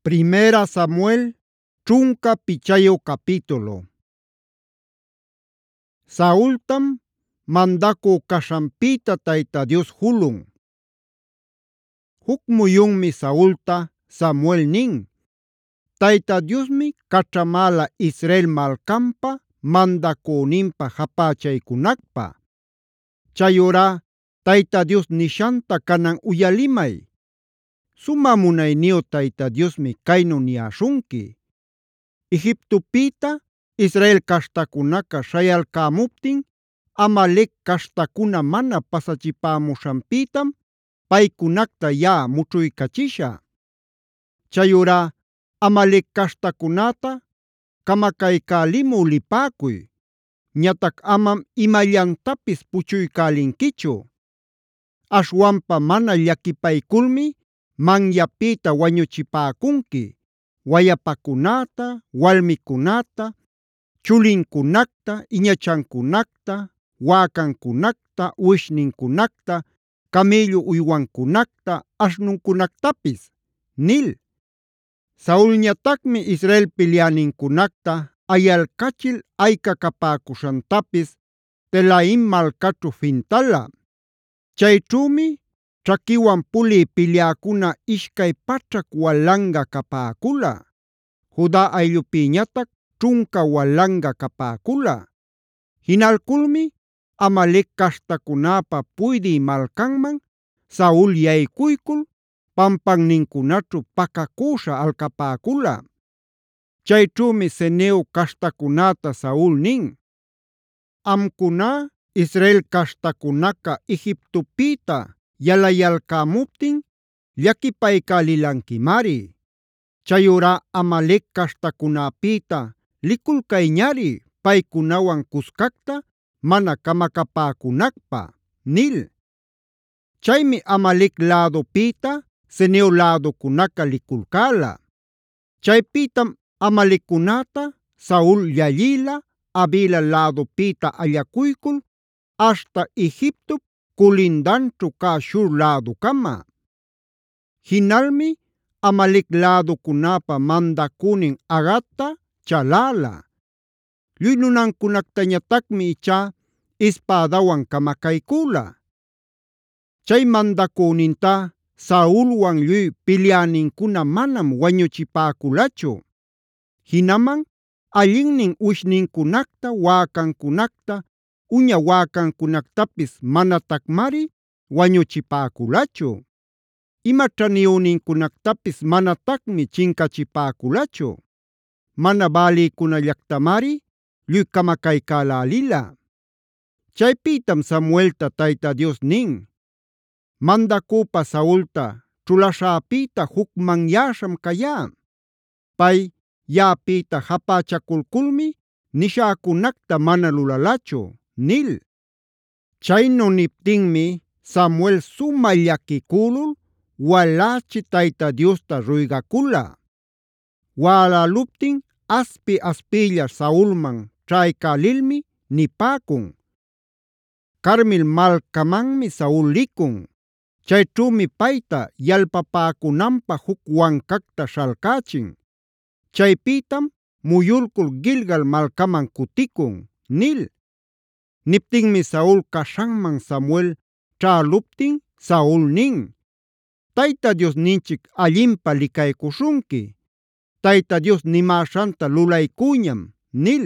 Primera Samuel ćhunka pichayo capítulo. Saultam mandakü kashanpita Tayta Dios julun. Huk muyunmi Saulta Samuel nin: Tayta Diosmi kachramala Israel malcanpa mandaküninpa japachaykunakpa. Chayurá Tayta Dios nishanta kanan uyalimay. Suma munayniyu Tayta Diosmi kaynu niyashunki: Egiptopita Israel caśhtakunaca śhayalcämuptin Amalec caśhtakuna mana pasachipämushanpitam paykunacta mućhuycachishä. Chayurá Amalec caśhtakunata camacaycälimü lipäcuy. Ñatac amam imallantapis puchuycälinquichu. Aśhwanpa mana llaquipayculmi manyapita wañuchipäcunki wayapacunäta, walmicunäta, chulincunacta, iñachancunacta, wäcancunacta, uwishnincunacta, camello uywancunacta, ashnuncunactapis nil. Saulñatacmi Israel pilyänincunacta ayalcachil ayca capäcushantapis Telaim malcaćhu fintala. Chayćhümi ćhaquiwan pulï pilyäcuna ishcay pachrac walanga capäcula. Juda ayllupïñatac ćhunka walanga capäcula. Jinalculmi Amalec caśhtacunäpa puydï malcanman Saul yaycuycul pampannincunaćhu pacacüśha alcapäcula. Chayćhümi Ceneo caśhtacunäta Saul nin: Amcuná Israel caśhtacunaca Egiptopita yalayalcämuptin llaquipaycälilanquimari. Chayurá Amalec caśhtacunäpïta liculcayñari paycunawan cuscacta mana camacapäcunacpa nil. Chaymi Amalec lädupïta Ceneo läducunaca liculcäla. Chaypïtam Amalecunäta Saul llallïla Havila lädupïta allacuycul aśhta Egiptop culindanćhu cä Shur läducama. Jinalmi Amalec läducunäpa mandacünin Agatta chaläla. Lluy nunancunactañatacmi ichá ispädawan camacaycüla. Chay mandacünintá Saulwan lluy pilyänincuna manam wañuchipäculachu. Jinaman allinnin uwishnincunacta, wäcancunacta, uña wäcancunactapis manatacmari wañuchipäculachu. Ima ćhaniyünincunactapis manatacmi chincachipäculachu. Mana bälïcunallactamari lluy camacaycälälila. Chaypïtam Samuelta Tayta Dios nin: Mandacüpa Saulta ćhulaśhäpïta jucmanyäśham cayá. Pay yaꞌapïta japächakulculmi nishäcunacta mana lulalachu nil. Chaynu niptinmi Samuel sumä llaquicülul walachi Tayta Diosta ruygacula. Wäläluptin aspi-aspilla Saulman ćhaycälilmi nipäcun: Carmel malcamanmi Saul licun. Chayćhümi payta yalpapäcunanpä huk wancacta śhalcächin. Chaypïtam muyulcul Gilgal malcaman cuticun nil. Niptinmi Saul caśhanman Samuel ćhäluptin Saul nin: Tayta Diosninchic allinpa licaycuśhunki. Tayta Dios nimäśhanta lulaycüñam nil.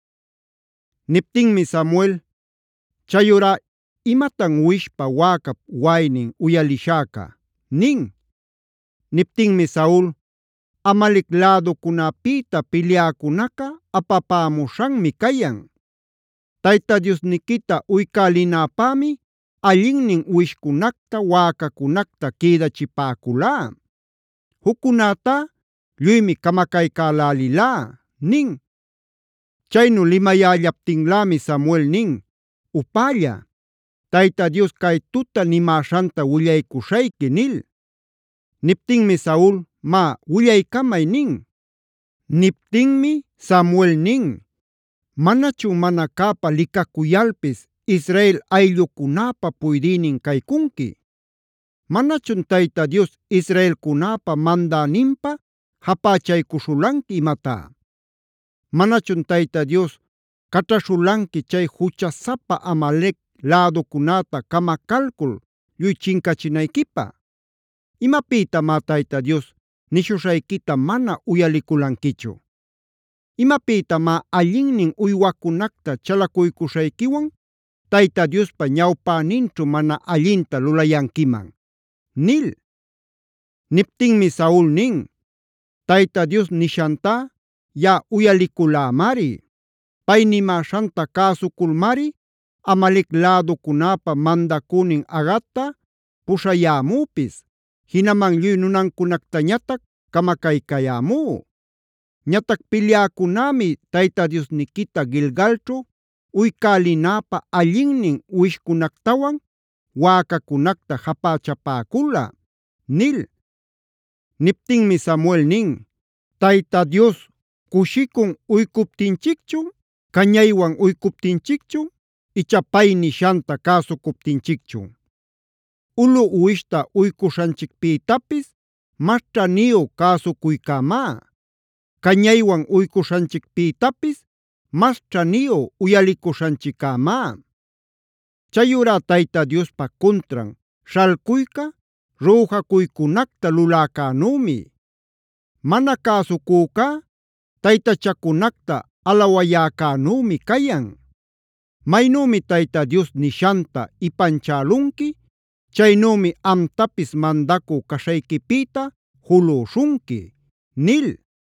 Niptinmi Samuel: Chayurá ¿imatan uwishpa wäcap waynin uyalishäca? nin. Niptinmi Saul: Amalec läducunäpïta pilyäcunaca apapämushanmi cayan. Tayta Diosniquita uykälinäpämi allinnin uwishcunacta, wäcacunacta quïdachipäculá. Juccunätá lluymi camacaycälälilá nin. Chaynu limayällaptinlämi Samuel nin: Upälla, Tayta Dios cay tuta nimäśhanta willaycuśhayki nil. Niptinmi Saul: Má, willaycamay nin. Niptinmi Samuel nin: ¿Manachun mana cäpa licacuyalpis Israel ayllucunäpa puydïnin caycunki? ¿Manachun Tayta Dios Israelcunäpa mandäninpa japächaykuśhulanki imatá? ¿Manachun Tayta Dios kaćhaśhulanki chay juchasapa Amalec läducunäta camacalcul lluy chinkachinaykipaq? ¿Imapïtamá Tayta Dios nishuśhaykita mana uyalikulankichu? ¿Imapïtamá allinnin uywacunacta chalakuykuśhaykiwan Tayta Diospa ñawpäninćhu mana allinta lulayankiman?” nil. Niptinmi Saul nin: “Tayta Dios nishantá yaꞌa uyalikulämari. Pay nimäśhanta cäsuculmari Amalec läducunäpa mandacünin Agagta puśhayämüpis, jinaman lluy nunancunactañatac camacaycayämú. Ñatac pilyäcunämi Tayta Diosniquita Gilgalćhu uykälinäpä allinnin uwishcunactawan wäcacunacta japächapäcula” nil. Niptinmi Samuel nin: “¿Tayta Dios cushicun uykuptinchicchun, cañaywan uykuptinchicchun, icha pay nishanta cäsucuptinchicchun? Ulu uwishta uycuśhanchikpïtapis mas ćhaniyu cäsucuycämá. Cañaywan uycuśhanchikpïtapis mas ćhaniyu uyalikuśhanchiccämá. Chayurá Tayta Diospa cuntran śhalcuyca rüjacuycunacta luläcänümi. Mana cäsucücá taytachacunacta alawayäcänümi cayan. Maynümi Tayta Dios nishanta ipanchälunki, chaynümi amtapis mandacü caśhayquipïta julüśhunki” nil.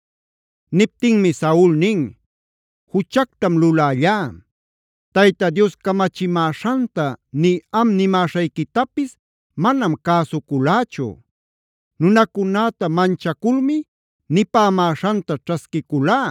Niptinmi Saul nin: “Juchactam lulällá. Tayta Dios kamachimäśhanta nï am nimäśhayquitapis manam cäsuculächu. Nunacunäta manchaculmi nipämäśhanta ćhasquiculá.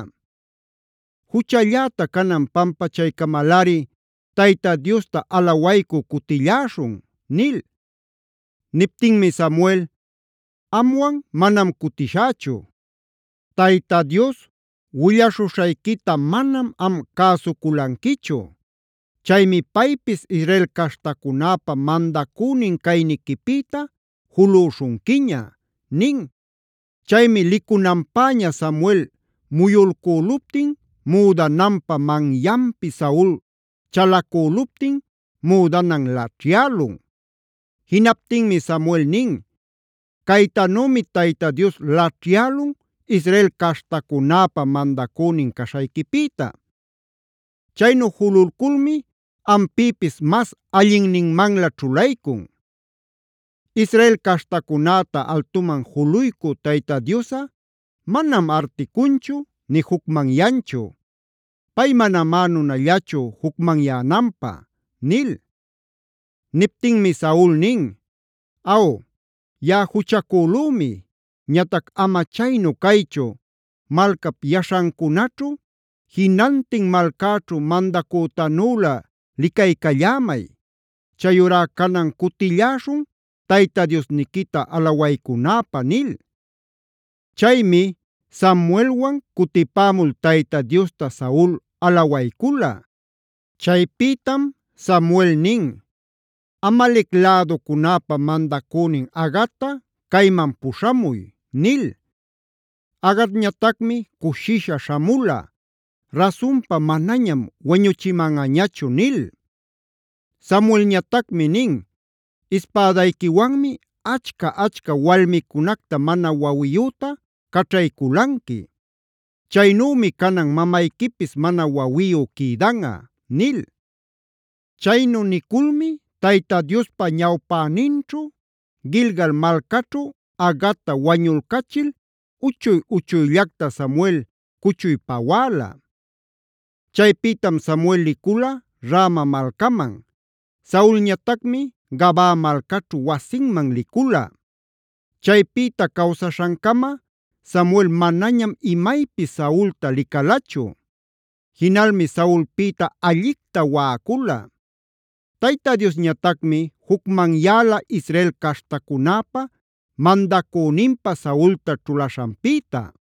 Juchalläta canan pampachaycamalꞌari Tayta Diosta alawaycü cutilläśhun” nil. Niptinmi Samuel: “Amwan manam cutishächu. Tayta Dios willaśhuśhaykita manam am cäsuculanquichu. Chaymi paypis Israel caśhtacunäpa mandacünin cayniquipïta julüśhunquiña” nin. Chaymi licunanpäña Samuel muyulcüluptin müdananpa manyanpi Saul chalacüluptin müdanan laćhyälun. Jinaptinmi Samuel nin: “Caytanümi Tayta Dios laćhyälun Israel caśhtacunäpa mandacünin caśhayquipïta. Chaynu jululculmi ampïpis mas allinninmanlä ćhulaycun. Israel caśhtacunäta altuman juluycü Tayta Diosꞌa manam articunchu ni jucmanyanchu. Pay manamá nunallachu jucmanyänanpä” nil. Niptinmi Saul nin: “Aw, yaꞌa juchacülümi. Ñatac ama chaynu caychu. Malcap yaśhancunaćhu, jinantin malcäćhu mandacütanülä licaycallämay. Chayurá canan cutilläśhun Tayta Diosniquita alawaycunäpä” nil. Chaymi Samuelwan kutipämul Tayta Diosta Saul alawaycula. Chaypïtam Samuel nin: “Amalec läducunäpa mandacünin Agagta cayman puśhamuy” nil. Agadñatacmi cushisha śhamula: “Rasunpa manañam wañuchimanꞌañachu” nil. Samuelñatacmi nin: “Ispädaykiwanmi achka walmicunacta mana wawiyüta caćhayculanqui. Chaynümi canan mamayquipis mana wawiyu quïdanꞌa” nil. Chaynu niculmi Tayta Diospa ñawpäninćhu Gilgal malcaćhu Agagta wañulcachil uchuy-uchuyllacta Samuel cuchuypawäla. Chaypïtam Samuel licula Rama malcaman. Saulñatacmi Gabaa malcaćhu wasinman licula. Chaypïta kawsaśhancama Samuel manañam imaypis Saulta licalachu. Jinalmi Saulpïta allicta waꞌacula. Tayta Diosñatacmi jucmanyäla Israel caśhtacunäpa mandacüninpä Saulta ćhulaśhanpïta.